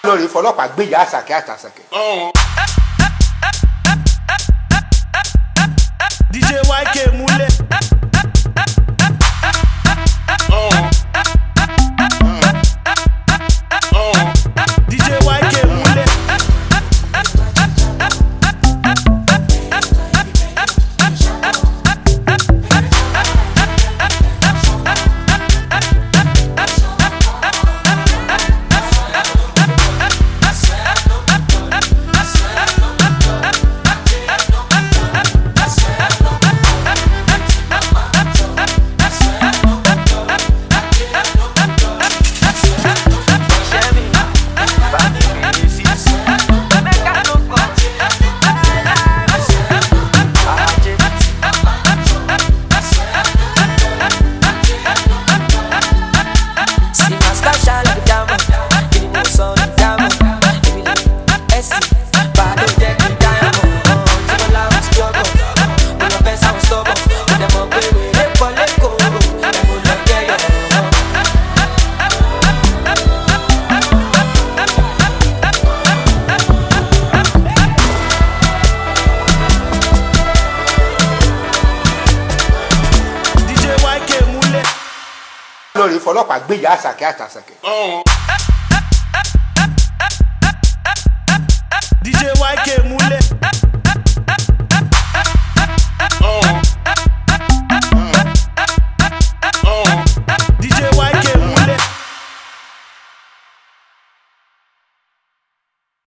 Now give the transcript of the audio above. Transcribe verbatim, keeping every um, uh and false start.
lórí fọlọ́pàá gbéyà àṣàkẹ́ àtàṣàkẹ́. D J Y K múlẹ̀. D J Y K múlẹ̀. lórí fọlọ́pàá gbéyà àṣàkẹ́ àtàṣàkẹ́. D J Y K múlẹ̀.